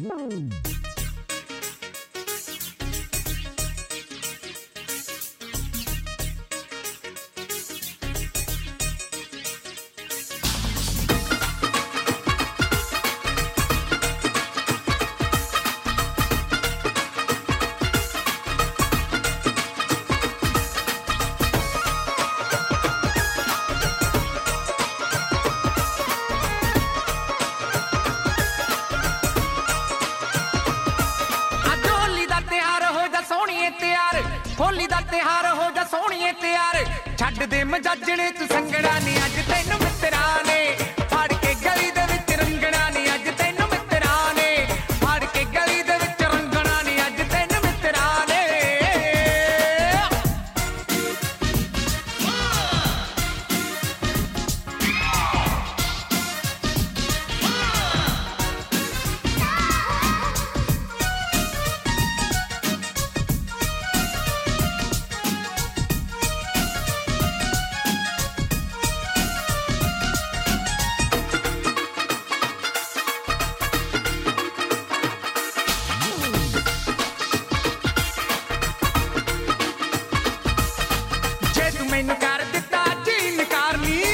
ਹੋਲੀ ਦਾ ਤਿਹਾਰ ਹੋ ਜਾ ਸੋਹਣੀਏ ਤਿਆਰ ਛੱਡ ਦੇ ਮਜਾਜਣੇ ਤੂੰ ਸੰਗਣਾ ਨੀ ਅੱਜ ਤੈਨੂੰ ਮਿੱਤਰਾਂ ਨੇ ਫੜ ਕੇ ਗਲੀ ਦੇ ਵਿੱਚ ਰੰਗਣਾ ਨੀ ਅੱਜ ਤੈਨੂੰ ਮਿੱਤਰਾਂ ਨੇ ਫੜ ਕੇ ਗਲੀ ਦੇ ਵਿੱਚ ਰੰਗਣਾ ਨੀ ਅੱਜ ਤੈਨੂੰ ਮਿੱਤਰਾਂ ਨੇ ਮੈਨੂੰ ਕਰ ਦਿੱਤਾ ਜੀ ਨਕਾਰਨੀ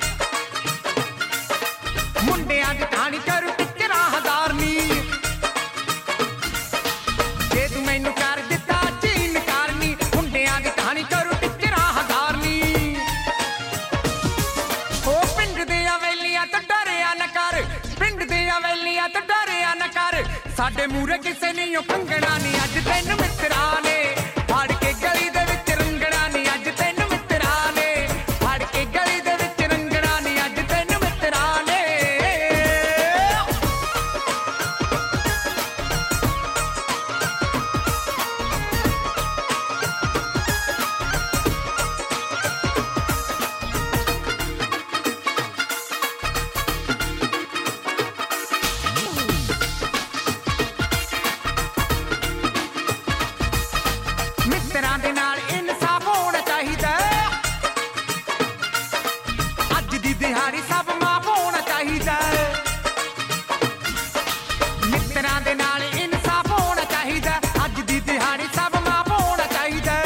ਮੁੰਡਿਆਂ ਦੀ ਕਹਾਣੀ ਕਰੂ ਟਿੱਚਰਾਂ ਹਜ਼ਾਰਨੀ ਜੇ ਤੂੰ ਮੈਨੂੰ ਕਰ ਦਿੱਤਾ ਜੀ ਨਕਾਰਨੀ ਮੁੰਡਿਆਂ ਦੀ ਕਹਾਣੀ ਕਰੂ ਟਿੱਚਰਾਂ ਹਜ਼ਾਰਨੀ ਉਹ ਪਿੰਡ ਦੇ ਅਵੇਲੀਆਂ ਤੋਂ ਡਰਿਆ ਨਾ ਕਰ ਪਿੰਡ ਦੇ ਅਵੇਲੀਆਂ ਤੋਂ ਡਰਿਆ ਨਾ ਕਰ ਸਾਡੇ ਮੂਹਰੇ ਕਿਸੇ ਨੇ ਪੰਗਣਾ ਨਹੀਂ ਅੱਜ ਤੈਨੂੰ ਮਿੱਤਰਾਂ ਨੇ ਫੜ ਕੇ ਗਲੀ ਦੇ ਵਿੱਚ ਰੰਗਣਾ ਨਹੀਂ ਅੱਜ ਤੈਨੂੰ ਮਿੱਤਰਾਂ ਦੇ ਨਾਲ ਇਨਸਾਫ ਹੋਣਾ ਚਾਹੀਦਾ ਅੱਜ ਦੀ ਦਿਹਾੜੀ ਸਭ ਮਾਫ ਹੋਣਾ ਚਾਹੀਦਾ ਮਿੱਤਰਾਂ ਦੇ ਨਾਲ ਇਨਸਾਫ ਹੋਣਾ ਚਾਹੀਦਾ ਅੱਜ ਦੀ ਦਿਹਾੜੀ ਸਭ ਮਾਫ ਹੋਣਾ ਚਾਹੀਦਾ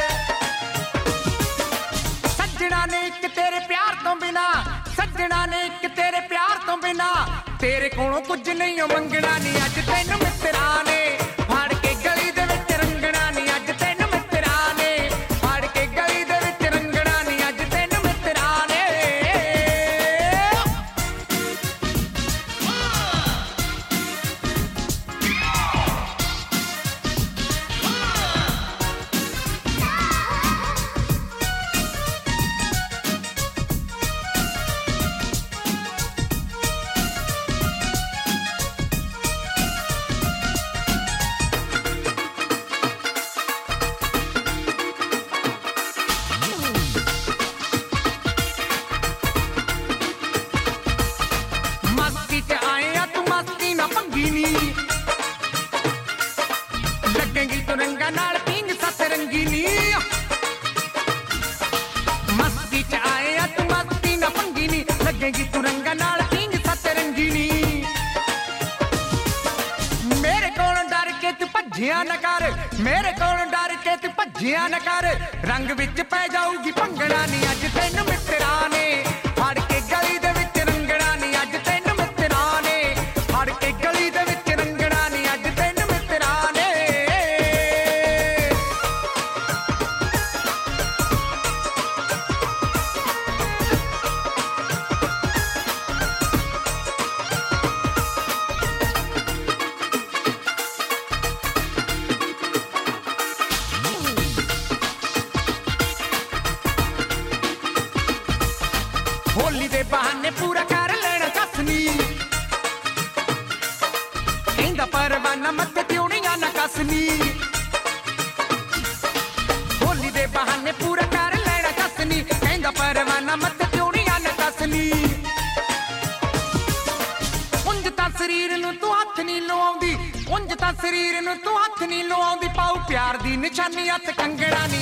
ਸੱਜਣਾ ਨੇ ਇੱਕ ਤੇਰੇ ਪਿਆਰ ਤੋਂ ਬਿਨਾ ਸੱਜਣਾ ਨੇ ਇੱਕ ਤੇਰੇ ਪਿਆਰ ਤੋਂ ਬਿਨਾ ਤੇਰੇ ਕੋਲੋਂ ਕੁਝ ਨਹੀਂ ਮੰਗਣਾ ਨਹੀਂ ਅੱਜ ਤੈਨੂੰ ਮਿੱਤਰਾਂ ਨੇ ਫੜ ਕੇ ਗਲੀ ਦੇ ਵਿੱਚ ਰੰਗਣਾ ਨਹੀਂ ਅੱਜ ਤੈਨੂੰ ਮਿੱਤਰਾਂ ਨੇ ਫੜ ਕੇ ਗਲੀ ਦੇ ਵਿੱਚ ਰੰਗਣਾ ਨਹੀਂ ਅੱਜ ਤੈਨੂੰ ਮਿੱਤਰਾਂ ਨੇ ਮਸਤੀ ਚ ਆਏ ਆ ਤੂੰ ਮਸਤੀ ਨਾ ਭੰਗੀ ਨੀ ਲੱਗੇਗੀ ਤੂੰ ਰੰਗਾਂ ਨਾਲ ਪਿੰਗ ਸੱਤ ਰੰਗੀ ਨੀ ਮਸਤੀ ਚ ਆਏ ਆ ਤੂੰ ਮਸਤੀ ਨਾ ਭੰਗੀ ਨੀ ਲੱਗੇਗੀ ਤੂੰ ਰੰਗਾਂ ਨਾਲ ਪਿੰਗ ਸੱਤ ਰੰਗੀ ਨੀ ਮੇਰੇ ਕੋਲੋਂ ਡਰ ਕੇ ਤੂੰ ਭੱਜਿਆ ਨਾ ਕਰ ਮੇਰੇ ਕੋਲੋਂ ਡਰ ਕੇ ਤੂੰ ਭੱਜਿਆ ਨਾ ਕਰ ਰੰਗ ਵਿੱਚ ਪੈ ਜਾਊਗੀ ਭੰਗਣਾ ਨੀ ਅੱਜ ਤੈਨੂੰ ਮਿੱਤਰਾਂ ਨੇ ਫੜ ਕੇ ਗਲੀ ਦੇ ਵਿੱਚ ਰੰਗਣਾ ਨੀ ਅੱਜ ਤੈਨੂੰ ਮਿੱਤਰਾਂ ਨੇ ਫੜ ਕੇ ਗਲੀ ਦੇ ਵਿੱਚ ਰੰਗਣਾ ਨੀ ਅੱਜ ਤੈਨੂੰ ਮਿੱਤਰਾਂ ਨੇ ਹੋਲੀ ਦੇ ਬਹਾਨੇ ਪੂਰਾ ਕਰ ਲੈਣਾ ਕਸਨੀ ਕਹਿੰਦਾ ਪਰਵਾਨਾ ਮੱਥੇ ਤਿਉੜੀਆਂ ਨਾ ਕਸਨੀ ਹੋਲੀ ਦੇ ਬਹਾਨੇ ਪੂਰਾ ਕਰ ਲੈਣਾ ਕਸਨੀ ਕਹਿੰਦਾ ਪਰਵਾਨਾ ਮੱਥੇ ਤਿਉੜੀਆਂ ਨਾ ਕਸਨੀ ਉਂਝ ਤਾਂ ਸਰੀਰ ਨੂੰ ਤੂੰ ਹੱਥ ਨਹੀਂ ਲਵਾਉਂਦੀ ਉਂਝ ਤਾਂ ਸਰੀਰ ਨੂੰ ਤੂੰ ਹੱਥ ਨਹੀਂ ਲਵਾਉਂਦੀ ਪਾਉ ਪਿਆਰ ਦੀ ਨਿਸ਼ਾਨੀ ਹੱਥ ਕੰਗਣਾ